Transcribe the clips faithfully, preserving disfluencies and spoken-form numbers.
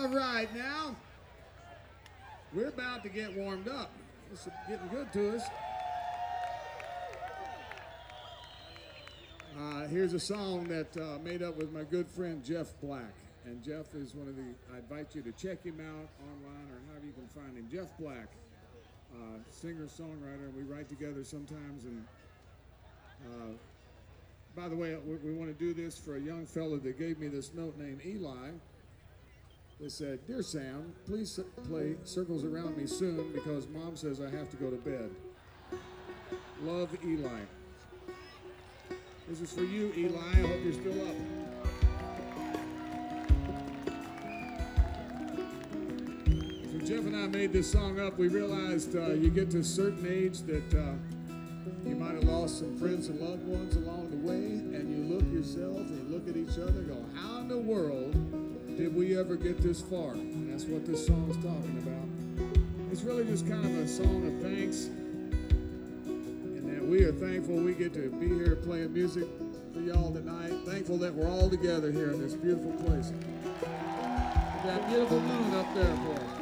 All right, now we're about to get warmed up. This is getting good to us. Uh, here's a song that uh, made up with my good friend Jeff Black. And Jeff is one of the, I invite you to check him out online or however you can find him. Jeff Black, uh, singer-songwriter, and we write together sometimes. And uh, by the way, we, we want to do this for a young fella that gave me this note named Eli. They said, "Dear Sam, please play Circles Around Me soon because Mom says I have to go to bed. Love, Eli." This is for you, Eli. I hope you're still up. So Jeff and I made this song up. We realized uh, you get to a certain age that uh, you might have lost some friends and loved ones along the way, and you look yourself and you look at each other and go, how in the world did we ever get this far? And that's what this song is talking about. It's really just kind of a song of thanks, and that we are thankful we get to be here playing music for y'all tonight. Thankful that we're all together here in this beautiful place. With that beautiful moon up there for us.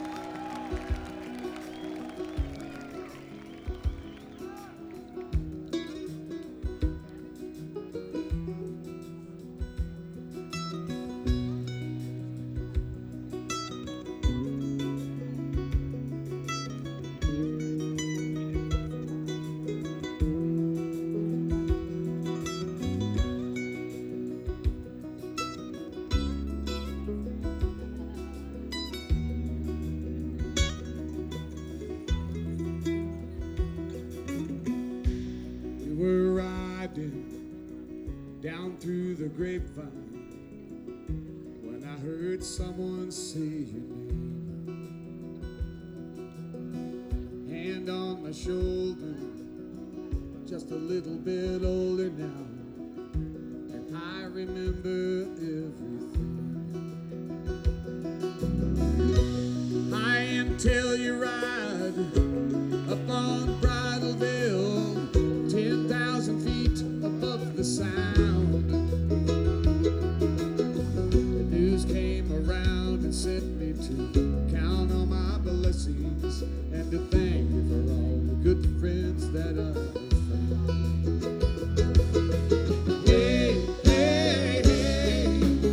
Down through the grapevine when I heard someone say your name. Hand on my shoulder, just a little bit older now, and I remember everything. High until you ride up on Bridal Veil, ten thousand feet above the sound. Sent me to count on my blessings and to thank you for all the good friends that I've found. Hey, hey, hey,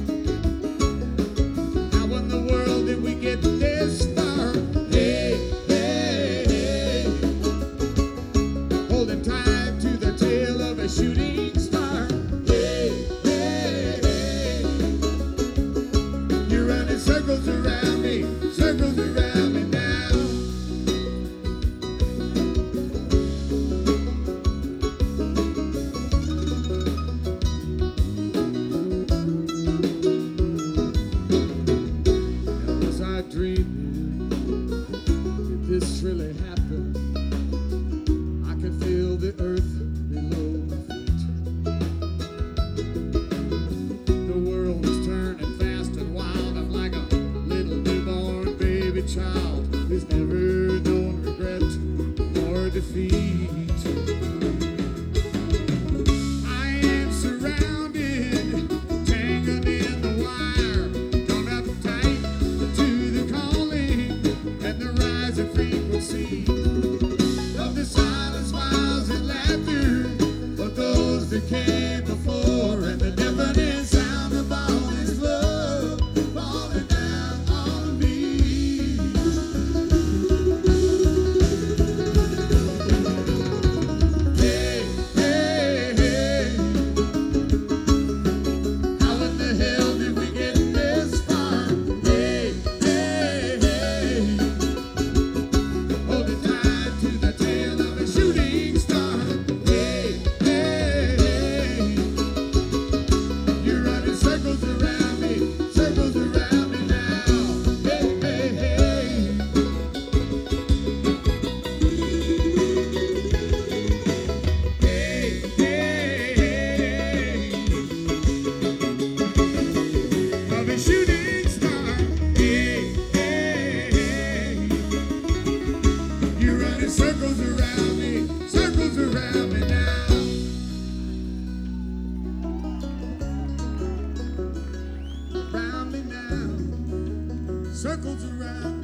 how in the world did we get this far? Hey, hey, hey, holding tight to the tail of a shooting star. Circles around me, circles around me now. Now was I dreaming? Did this really happen? I can feel the earth below my feet. The world is turning fast and wild. I'm like a child who's never known regret or defeat. I am surrounded, tangled in the wire, drawn up tight to the calling and the rising frequency of the silent smiles and laughter of those that came before, and the deafening sound of all his love falling down on me. circles around.